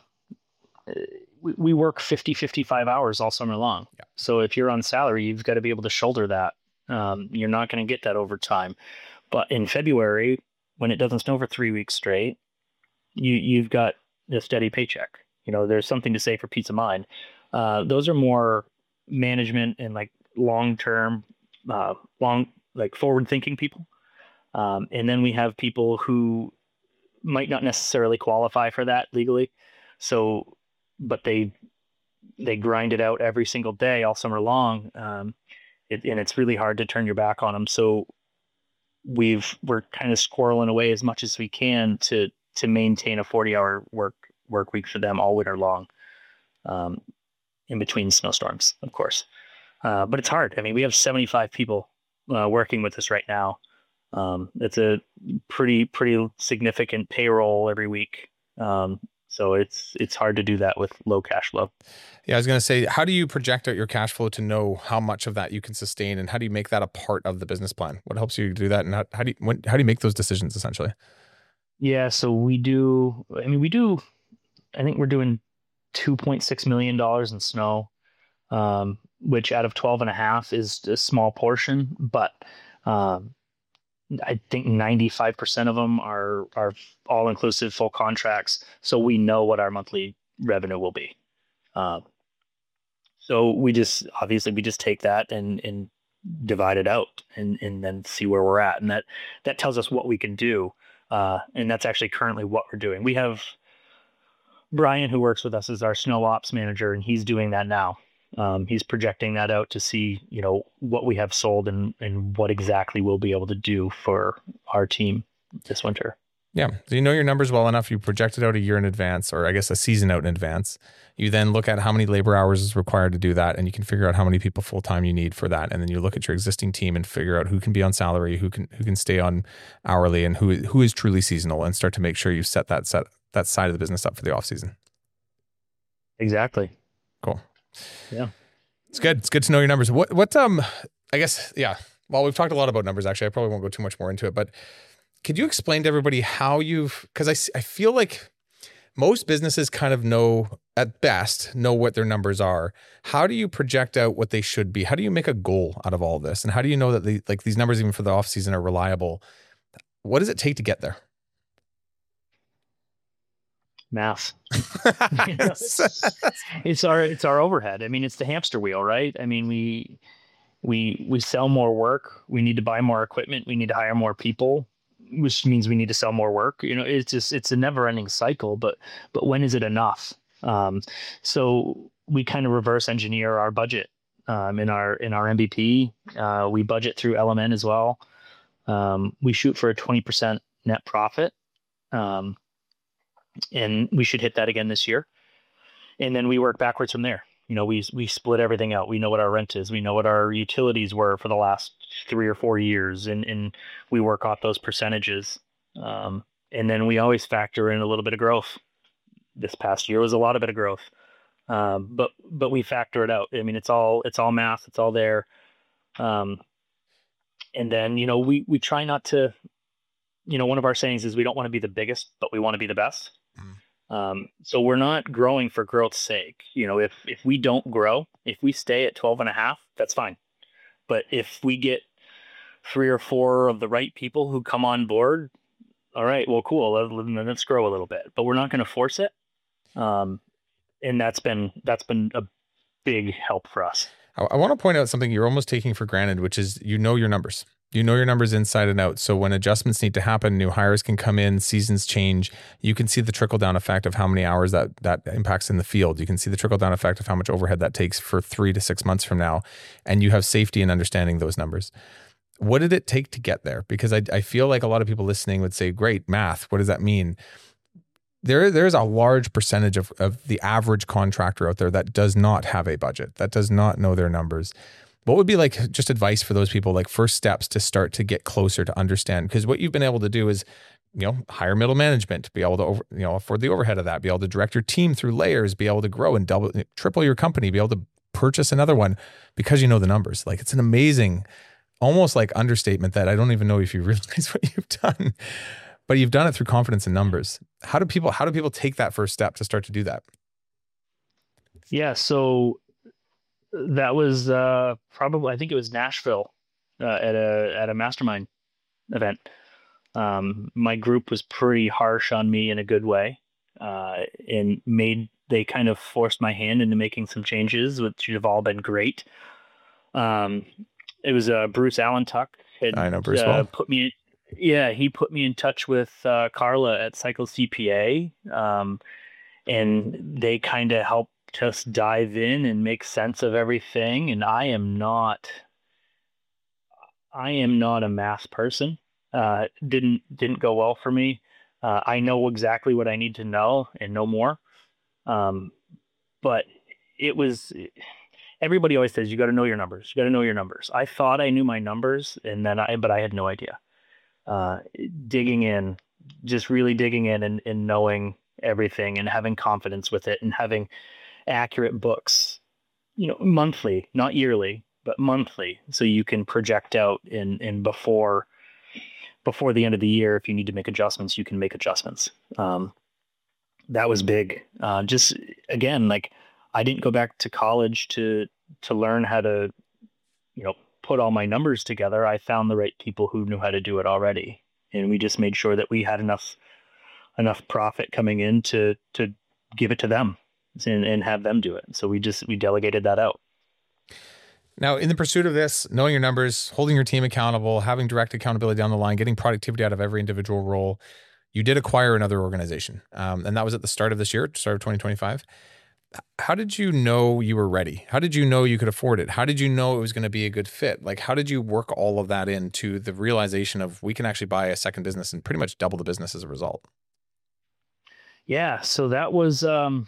We, we work fifty, fifty-five hours all summer long. Yeah. So if you're on salary, you've got to be able to shoulder that. Um, you're not going to get that overtime. But in February, when it doesn't snow for three weeks straight, you, you've got a steady paycheck. You know, there's something to say for peace of mind. Uh, those are more management and like long-term, uh, long, like forward-thinking people. Um, and then we have people who might not necessarily qualify for that legally. So but they they grind it out every single day all summer long, um, it, and it's really hard to turn your back on them. So we've we're kind of squirreling away as much as we can to to maintain a forty-hour work work week for them all winter long, um, in between snowstorms, of course. Uh, but it's hard. I mean, we have seventy-five people uh, working with us right now. Um, it's a pretty pretty significant payroll every week. Um, So it's it's hard to do that with low cash flow. Yeah, I was going to say, how do you project out your cash flow to know how much of that you can sustain, and how do you make that a part of the business plan? What helps you do that, and how, how do you when, how do you make those decisions essentially? Yeah, so we do. I mean, we do. I think we're doing two point six million dollars in snow, um, which out of twelve and a half is a small portion, but um, I think ninety-five percent of them are are all inclusive full contracts, so we know what our monthly revenue will be. Um, so we just obviously we just take that and and divide it out and and then see where we're at, and that that tells us what we can do. Uh, and that's actually currently what we're doing. We have Brian, who works with us, as our snow ops manager, and he's doing that now. Um, he's projecting that out to see, you know, what we have sold and, and what exactly we'll be able to do for our team this winter. Yeah. So you know your numbers well enough. You project it out a year in advance, or I guess a season out in advance. You then look at how many labor hours is required to do that, and you can figure out how many people full-time you need for that. And then you look at your existing team and figure out who can be on salary, who can who can stay on hourly, and who who is truly seasonal, and start to make sure you set that set that side of the business up for the off season. Exactly. Cool. Yeah. It's good. It's good to know your numbers. What, what, um, I guess, yeah. Well, we've talked a lot about numbers, actually. I probably won't go too much more into it, but could you explain to everybody how you've, because I, s- I feel like most businesses kind of know at best know what their numbers are. How do you project out what they should be? How do you make a goal out of all this? And how do you know that the, like these numbers, even for the off season, are reliable? What does it take to get there? Math. You know, it's, it's our it's our overhead. I mean, it's the hamster wheel, right? I mean, we we we sell more work. We need to buy more equipment. We need to hire more people, which means we need to sell more work. You know, it's just it's a never ending cycle. But but when is it enough? Um, so we kind of reverse engineer our budget um, in our in our M V P. Uh, we budget through L M N as well. Um, we shoot for a twenty percent net profit. Um, and we should hit that again this year. And then we work backwards from there. You know, we we split everything out. We know what our rent is. We know what our utilities were for the last three or four years, and and we work off those percentages. Um, and then we always factor in a little bit of growth. This past year was a lot of bit of growth, um, but but we factor it out. I mean, it's all it's all math. It's all there. Um, and then you know we we try not to. You know, one of our sayings is we don't want to be the biggest, but we want to be the best. Um, so we're not growing for growth's sake. You know, if, if we don't grow, if we stay at twelve and a half, that's fine. But if we get three or four of the right people who come on board, all right, well, cool. Let, let's grow a little bit, but we're not going to force it. Um, and that's been, that's been a big help for us. I, I want to point out something you're almost taking for granted, which is, you know, your numbers. You know your numbers inside and out. So when adjustments need to happen, new hires can come in, seasons change. You can see the trickle down effect of how many hours that that impacts in the field. You can see the trickle down effect of how much overhead that takes for three to six months from now. And you have safety in understanding those numbers. What did it take to get there? Because I, I feel like a lot of people listening would say, great, math. What does that mean? There, there's a large percentage of, of the average contractor out there that does not have a budget, that does not know their numbers. What would be like just advice for those people, like first steps to start to get closer to understand? Because what you've been able to do is, you know, hire middle management, be able to, over, you know, afford the overhead of that, be able to direct your team through layers, be able to grow and double, triple your company, be able to purchase another one because you know the numbers. Like it's an amazing, almost like understatement that I don't even know if you realize what you've done, but you've done it through confidence in numbers. How do people, how do people take that first step to start to do that? Yeah. So that was uh, probably, I think it was Nashville uh, at a at a mastermind event. Um, my group was pretty harsh on me in a good way, uh, and made they kind of forced my hand into making some changes, which have all been great. Um, it was uh, Bruce Allentuck had I know Bruce uh, well. put me. Yeah, he put me in touch with uh, Carla at Cycle C P A, um, and they kind of helped just dive in and make sense of everything. And I am not, I am not a math person. Uh, didn't didn't go well for me. Uh, I know exactly what I need to know and no more. Um, but it was. Everybody always says you got to know your numbers. You got to know your numbers. I thought I knew my numbers, and then I, but I had no idea. Uh, digging in, just really digging in and, and knowing everything and having confidence with it and having accurate books, you know, monthly, not yearly, but monthly. So you can project out in, in before, before the end of the year, if you need to make adjustments, you can make adjustments. Um, that was big. Uh, just again, like I didn't go back to college to, to learn how to, you know, put all my numbers together. I found the right people who knew how to do it already. And we just made sure that we had enough, enough profit coming in to, to give it to them. And, and have them do it. So we just, we delegated that out. Now, in the pursuit of this, knowing your numbers, holding your team accountable, having direct accountability down the line, getting productivity out of every individual role, you did acquire another organization. Um, and that was at the start of this year, start of twenty twenty-five. How did you know you were ready? How did you know you could afford it? How did you know it was going to be a good fit? Like, how did you work all of that into the realization of we can actually buy a second business and pretty much double the business as a result? Yeah. So that was, um,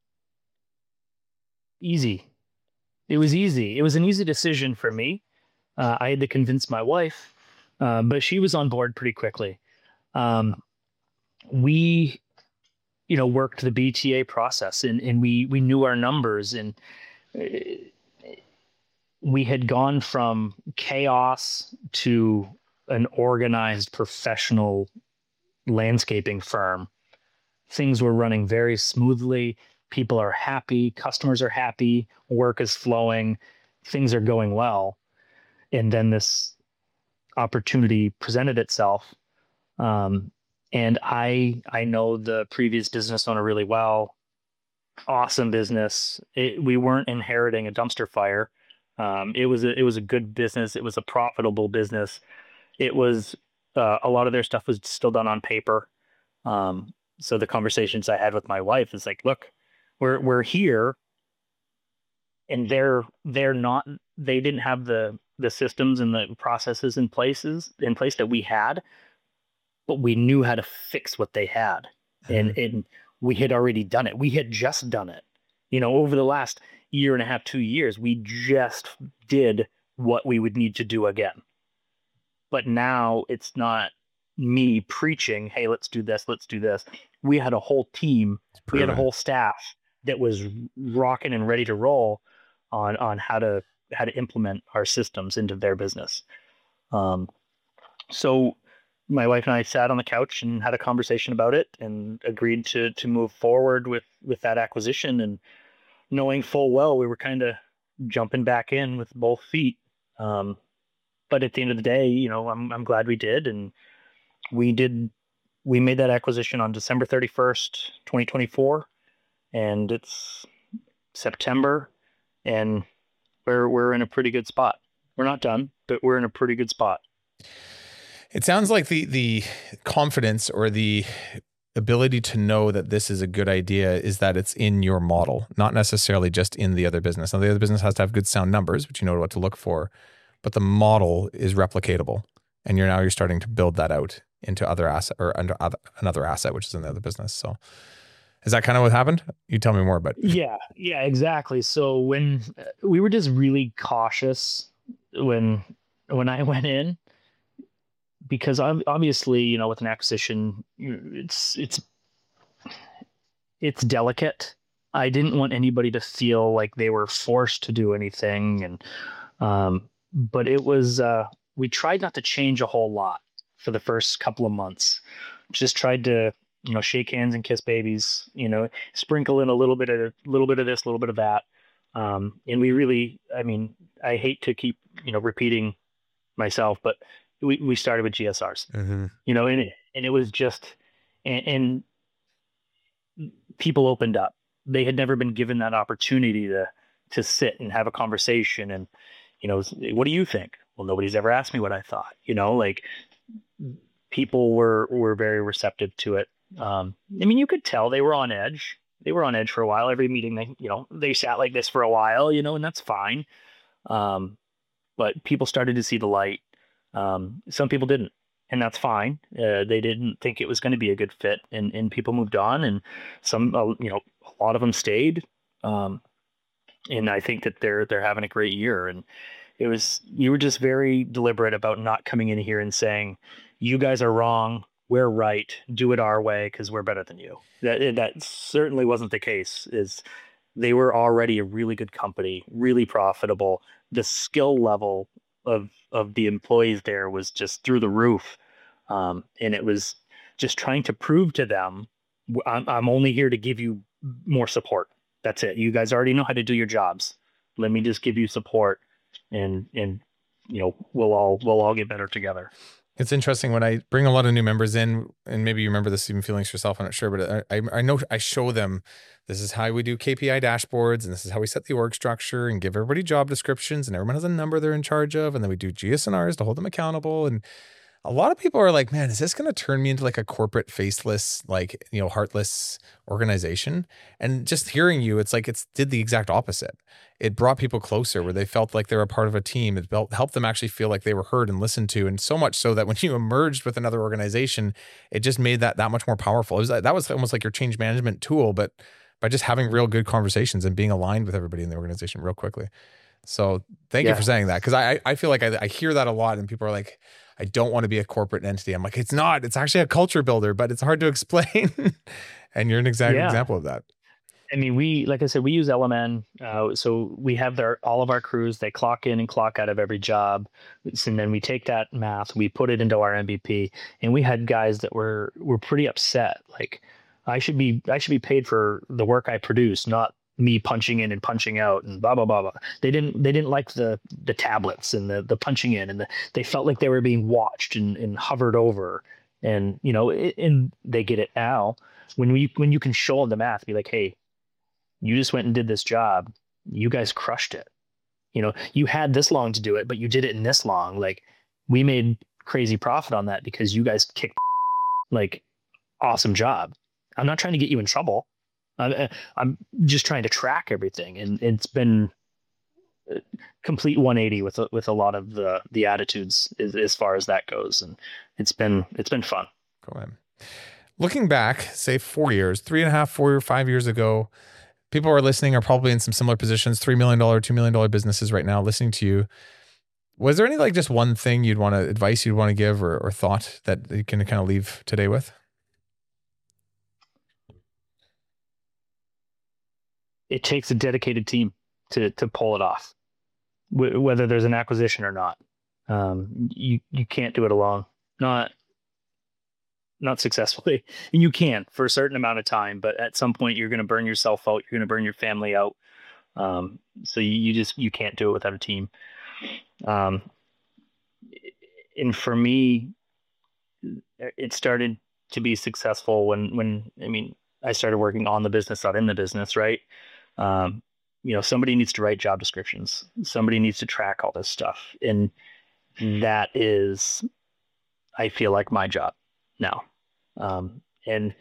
easy. It was easy. It was an easy decision for me. Uh, I had to convince my wife, uh, but she was on board pretty quickly. Um, we, you know, worked the B T A process, and, and we, we knew our numbers, and uh, we had gone from chaos to an organized professional landscaping firm. Things were running very smoothly. People are happy. Customers are happy. Work is flowing. Things are going well. And then this opportunity presented itself. Um, and I, I know the previous business owner really well. Awesome business. It, we weren't inheriting a dumpster fire. Um, it was a, it was a good business. It was a profitable business. It was uh, a lot of their stuff was still done on paper. Um, so the conversations I had with my wife is like, look, we're we're here, and they're they're not. They didn't have the the systems and the processes in places in place that we had, but we knew how to fix what they had, mm-hmm. and and we had already done it. We had just done it. You know, over the last year and a half, two years, we just did what we would need to do again. But now it's not me preaching, hey, let's do this, let's do this. We had a whole team, we had a whole staff that was rocking and ready to roll on on how to how to implement our systems into their business. Um, so my wife and I sat on the couch and had a conversation about it and agreed to to move forward with with that acquisition, and knowing full well we were kind of jumping back in with both feet. Um, but at the end of the day, you know, I'm I'm glad we did, and we did. We made that acquisition on December thirty-first, twenty twenty-four, and it's September, and we're we're in a pretty good spot. We're not done, but we're in a pretty good spot. It sounds like the the confidence or the ability to know that this is a good idea is that it's in your model, not necessarily just in the other business. Now, the other business has to have good sound numbers, which you know what to look for, but the model is replicatable, and you're now you're starting to build that out into other asset or under other, another asset, which is in the other business. So, is that kind of what happened? You tell me more. But yeah, yeah, exactly. So when uh, we were just really cautious when when I went in. Because obviously, you know, with an acquisition, it's it's it's delicate. I didn't want anybody to feel like they were forced to do anything, and um, but it was uh, we tried not to change a whole lot for the first couple of months. Just tried to, you know, shake hands and kiss babies. You know, sprinkle in a little bit of a little bit of this, a little bit of that, um, and we really, I mean, I hate to keep you know repeating myself, but. We we started with G S Rs, mm-hmm. you know, and it, and it was just, and, and people opened up. They had never been given that opportunity to to sit and have a conversation. And, you know, what do you think? Well, nobody's ever asked me what I thought. You know, like people were were very receptive to it. Um, I mean, you could tell they were on edge. They were on edge for a while. Every meeting, they you know they sat like this for a while. You know, and that's fine. Um, but people started to see the light. Um, some people didn't, and that's fine. Uh, they didn't think it was going to be a good fit, and, and people moved on, and some, uh, you know, a lot of them stayed. Um, and I think that they're, they're having a great year. And it was, you were just very deliberate about not coming in here and saying, you guys are wrong. We're right. Do it our way. 'Cause we're better than you. That, that certainly wasn't the case. Is they were already a really good company, really profitable. The skill level of of the employees there was just through the roof, um, and it was just trying to prove to them, I'm, I'm only here to give you more support. That's it. You guys already know how to do your jobs. Let me just give you support, and and you know we'll all we'll all get better together. It's interesting when I bring a lot of new members in, and maybe you remember this even feelings yourself, I'm not sure, but I, I know I show them this is how we do K P I dashboards, and this is how we set the org structure and give everybody job descriptions, and everyone has a number they're in charge of, and then we do G S N Rs to hold them accountable. And a lot of people are like, man, is this going to turn me into like a corporate faceless, like, you know, heartless organization? And just hearing you, it's like it's did the exact opposite. It brought people closer where they felt like they were a part of a team. It felt, helped them actually feel like they were heard and listened to. And so much so that when you emerged with another organization, it just made that that much more powerful. It was that was almost like your change management tool, but by just having real good conversations and being aligned with everybody in the organization real quickly. So thank yeah. you for saying that. Cause I, I feel like I, I hear that a lot, and people are like, I don't want to be a corporate entity. I'm like, it's not, it's actually a culture builder, but it's hard to explain. And you're an exact yeah. example of that. I mean, we, like I said, we use L M N. Uh, so we have their, all of our crews, they clock in and clock out of every job. And then we take that math, we put it into our M V P, and we had guys that were, were pretty upset. Like, I should be, I should be paid for the work I produce, not me punching in and punching out and blah, blah, blah, blah. They didn't, they didn't like the, the tablets and the, the punching in, and the, they felt like they were being watched and, and hovered over. And, you know, it, and they get it now. When we, when you can show them the math, be like, hey, you just went and did this job. You guys crushed it. You know, you had this long to do it, but you did it in this long. Like, we made crazy profit on that because you guys kicked, like, awesome job. I'm not trying to get you in trouble. I'm, I'm just trying to track everything. And it's been a complete one eighty with, with a lot of the, the attitudes as, as far as that goes. And it's been, it's been fun. Go ahead. Looking back, say four years, three and a half, four or five years ago, people who are listening are probably in some similar positions, three million dollars, two million dollars businesses right now listening to you. Was there any, like, just one thing you'd want to, advice you'd want to give, or, or thought that you can kind of leave today with? It takes a dedicated team to, to pull it off, w- whether there's an acquisition or not. Um, you, you can't do it alone. Not, not successfully. And you can for a certain amount of time, but at some point you're going to burn yourself out. You're going to burn your family out. Um, so you, you just, you can't do it without a team. Um, and for me, it started to be successful when, when, I mean, I started working on the business, not in the business. Right. Um, you know, somebody needs to write job descriptions. Somebody needs to track all this stuff. And that is, I feel like, my job now. Um, and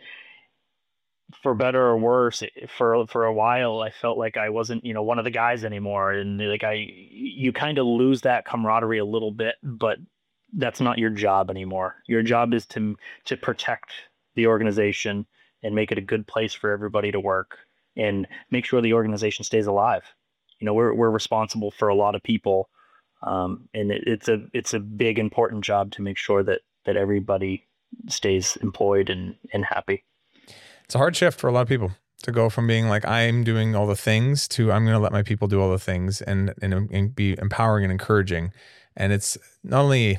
for better or worse, for, for a while, I felt like I wasn't, you know, one of the guys anymore. And like, I, you kind of lose that camaraderie a little bit, but that's not your job anymore. Your job is to, to protect the organization and make it a good place for everybody to work and make sure the organization stays alive. You know, we're, we're responsible for a lot of people. Um, and it, it's a, it's a big, important job to make sure that, that everybody stays employed and, and happy. It's a hard shift for a lot of people to go from being like, I'm doing all the things, to I'm going to let my people do all the things, and, and, and be empowering and encouraging. And it's not only,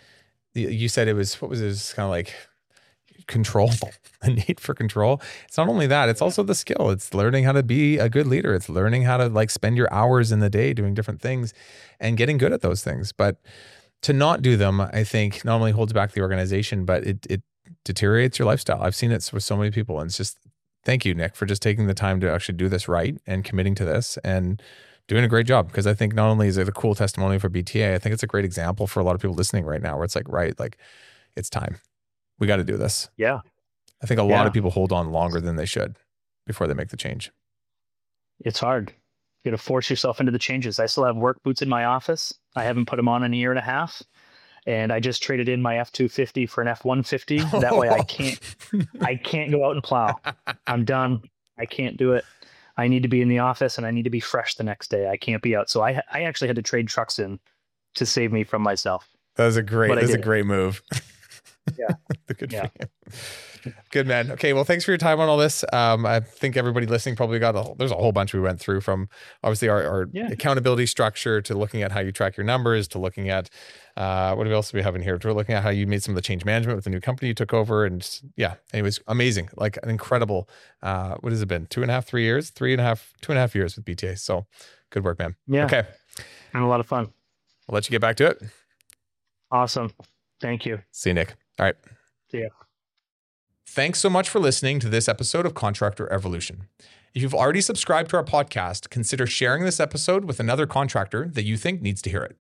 you said it was, what was it? It was kind of like control, a need for control. It's not only that, it's also the skill. It's learning how to be a good leader. It's learning how to, like, spend your hours in the day doing different things and getting good at those things. But to not do them, I think, not only holds back the organization, but it it deteriorates your lifestyle. I've seen it with so many people, and it's just, thank you, Nick, for just taking the time to actually do this right and committing to this and doing a great job. Because I think not only is it a cool testimony for B T A, I think it's a great example for a lot of people listening right now, where it's like, right, like, it's time. We got to do this. Yeah. I think a yeah. lot of people hold on longer than they should before they make the change. It's hard. You got to force yourself into the changes. I still have work boots in my office. I haven't put them on in a year and a half. And I just traded in my F two fifty for an F one fifty. That way I can't, I can't go out and plow. I'm done. I can't do it. I need to be in the office and I need to be fresh the next day. I can't be out. So I, I actually had to trade trucks in to save me from myself. That was a great, that's a great move. Yeah. Good yeah. for you. Good, man. Okay. Well, thanks for your time on all this. Um, I think everybody listening probably got a, there's a whole bunch we went through, from obviously our, our yeah. accountability structure, to looking at how you track your numbers, to looking at, uh, what else do we have in here? To looking at how you made some of the change management with the new company you took over. And just, yeah, anyways, amazing. Like an incredible, uh, what has it been? Two and a half, three years, three and a half, two and a half years with B T A. So good work, man. Yeah. Okay. Had a lot of fun. I'll let you get back to it. Awesome. Thank you. See you, Nick. All right. See ya. Thanks so much for listening to this episode of Contractor Evolution. If you've already subscribed to our podcast, consider sharing this episode with another contractor that you think needs to hear it.